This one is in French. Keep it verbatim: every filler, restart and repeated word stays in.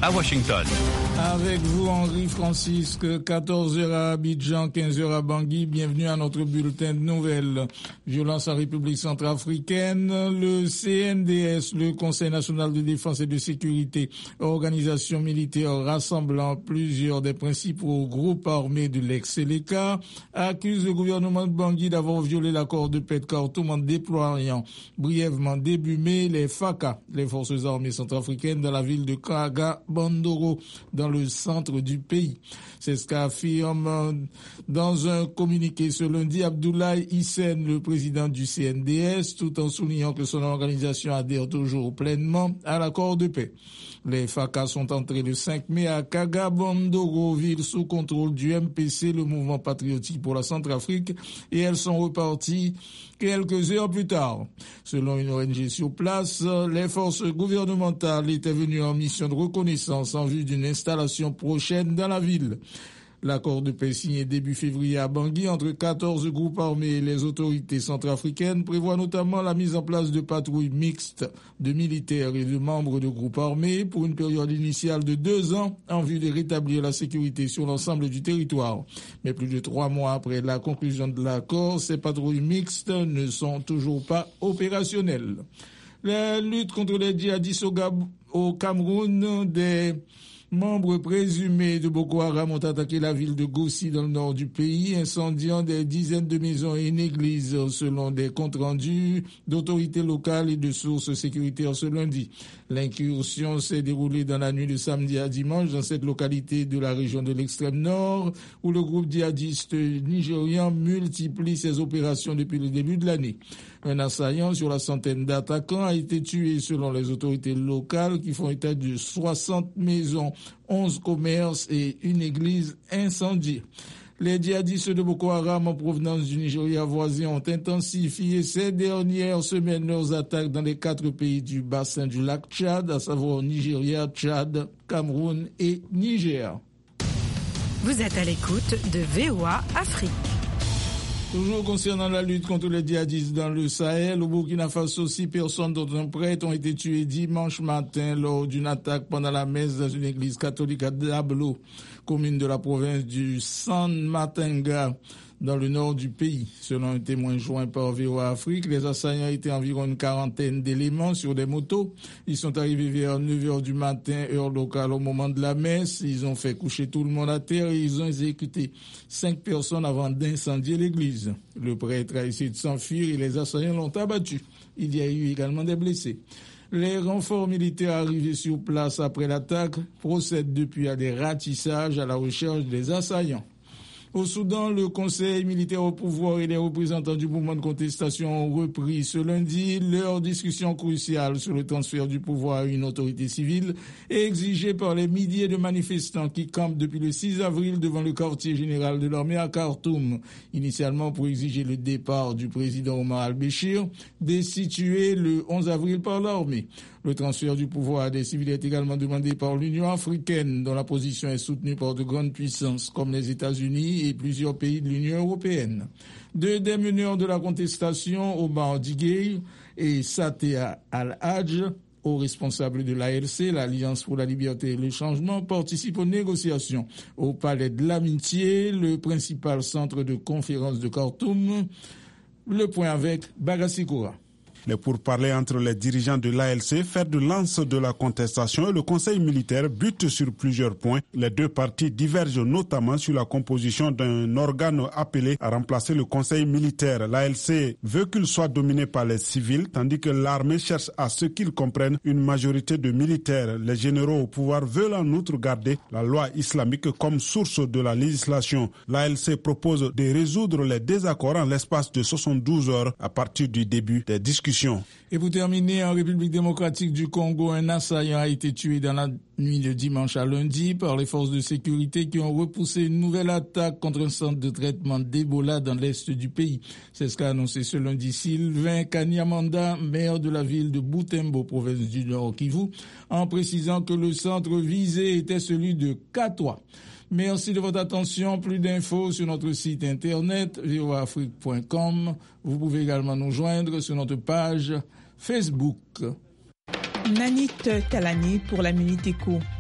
à Washington. Avec vous, Henri Francisque, quatorze heures à Abidjan, quinze heures à Bangui. Bienvenue à notre bulletin de nouvelles. Violence en République centrafricaine. Le C N D S, le Conseil national de défense et de sécurité, organisation militaire rassemblant plusieurs des principaux groupes armés de l'ex-Séléka, accuse le gouvernement de Bangui d'avoir violé l'accord de paix de Khartoum en déployant brièvement début mai les FACA, les forces armées centrafricaines, dans la ville de Kaga-Bandoro, dans le centre du pays. C'est ce qu'affirme dans un communiqué ce lundi Abdoulaye Hissène, le président du C N D S, tout en soulignant que son organisation adhère toujours pleinement à l'accord de paix. Les FACA sont entrés le cinq mai à Kaga-Bandoro, ville sous contrôle du M P C, le mouvement patriotique pour la Centrafrique, et elles sont reparties quelques heures plus tard. Selon une O N G sur place, les forces gouvernementales étaient venues en mission de reconnaissance en vue d'une installation prochaine dans la ville. L'accord de paix signé début février à Bangui entre quatorze groupes armés et les autorités centrafricaines prévoit notamment la mise en place de patrouilles mixtes de militaires et de membres de groupes armés pour une période initiale de deux ans en vue de rétablir la sécurité sur l'ensemble du territoire. Mais plus de trois mois après la conclusion de l'accord, ces patrouilles mixtes ne sont toujours pas opérationnelles. La lutte contre les djihadistes au, Gab- au Cameroun, des membres présumés de Boko Haram ont attaqué la ville de Gossi dans le nord du pays, incendiant des dizaines de maisons et une église, selon des comptes rendus d'autorités locales et de sources sécuritaires ce lundi. L'incursion s'est déroulée dans la nuit de samedi à dimanche dans cette localité de la région de l'extrême nord, où le groupe djihadiste nigérian multiplie ses opérations depuis le début de l'année. Un assaillant sur la centaine d'attaquants a été tué selon les autorités locales qui font état de soixante maisons, onze commerces et une église incendiée. Les djihadistes de Boko Haram en provenance du Nigeria voisin ont intensifié ces dernières semaines leurs attaques dans les quatre pays du bassin du lac Tchad, à savoir Nigeria, Tchad, Cameroun et Niger. Vous êtes à l'écoute de V O A Afrique. Toujours concernant la lutte contre les djihadistes dans le Sahel, au Burkina Faso, six personnes dont un prêtre ont été tuées dimanche matin lors d'une attaque pendant la messe dans une église catholique à Dablo, commune de la province du San Matenga, dans le nord du pays. Selon un témoin joint par V O A Afrique, les assaillants étaient environ une quarantaine d'éléments sur des motos. Ils sont arrivés vers neuf heures du matin, heure locale, au moment de la messe. Ils ont fait coucher tout le monde à terre et ils ont exécuté cinq personnes avant d'incendier l'église. Le prêtre a essayé de s'enfuir et les assaillants l'ont abattu. Il y a eu également des blessés. Les renforts militaires arrivés sur place après l'attaque procèdent depuis à des ratissages à la recherche des assaillants. Au Soudan, le Conseil militaire au pouvoir et les représentants du mouvement de contestation ont repris ce lundi leur discussion cruciale sur le transfert du pouvoir à une autorité civile exigée par les milliers de manifestants qui campent depuis le six avril devant le quartier général de l'armée à Khartoum, initialement pour exiger le départ du président Omar al-Béchir, destitué le onze avril par l'armée. Le transfert du pouvoir à des civils est également demandé par l'Union africaine, dont la position est soutenue par de grandes puissances comme les États-Unis et plusieurs pays de l'Union européenne. Deux des meneurs de la contestation, Omar Digey et Satea Al-Hadj, hauts responsables de l'A L C, l'Alliance pour la liberté et le changement, participent aux négociations au Palais de l'Amitié, le principal centre de conférence de Khartoum. Le point avec Bagassi Koura. Les pourparlers entre les dirigeants de l'A L C, fer de lance de la contestation et le Conseil militaire butent sur plusieurs points. Les deux parties divergent notamment sur la composition d'un organe appelé à remplacer le Conseil militaire. L'A L C veut qu'il soit dominé par les civils, tandis que l'armée cherche à ce qu'ils comprennent une majorité de militaires. Les généraux au pouvoir veulent en outre garder la loi islamique comme source de la législation. L'A L C propose de résoudre les désaccords en l'espace de soixante-douze heures à partir du début des discussions. Et pour terminer, en République démocratique du Congo, un assaillant a été tué dans la nuit de dimanche à lundi par les forces de sécurité qui ont repoussé une nouvelle attaque contre un centre de traitement d'Ebola dans l'est du pays. C'est ce qu'a annoncé ce lundi Sylvain Kanyamanda, maire de la ville de Butembo, province du Nord Kivu, en précisant que le centre visé était celui de Katwa. Merci de votre attention. Plus d'infos sur notre site internet v o a afrique point com. Vous pouvez également nous joindre sur notre page Facebook. Nanit Kalani pour la Minute Éco.